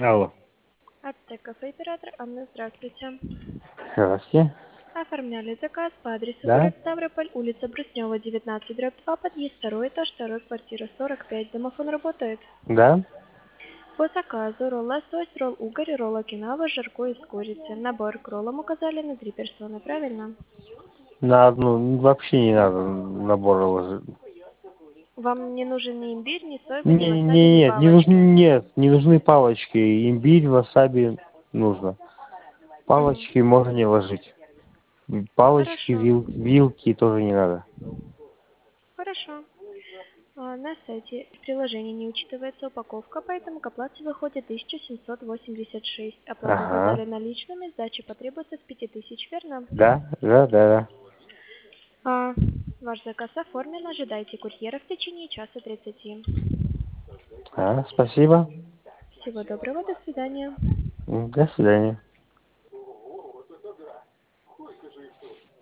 Алло. Аптека оператор Анна, здравствуйте. Здравствуйте. Оформляли заказ по адресу Да? город Ставрополь, улица Бруснева, 19/2, подъезд второй этаж, второй квартира 45. Домофон работает. Да? По заказу ролл лосось, ролл угорь, ролл окинава, жаркое из курицы. Набор к роллам указали на 3 персоны, правильно? На одну вообще не надо набора ложить. Вам не нужен ни имбирь, ни сойка, ни Не, васаби, не, ни нет, не нужны, палочки. нет, не нужны палочки. Имбирь, васаби нужно. Угу. Палочки можно не ложить. Палочки, Хорошо. вилки тоже не надо. Хорошо. На сайте приложения не учитывается упаковка, поэтому к оплате выходит 1786. Оплату Ага. указали наличными, сдача потребуется с 5000, верно? Да, да, да, да. А, Ваш заказ оформлен, ожидайте курьера в течение часа 30. Спасибо. Всего доброго, до свидания. До свидания.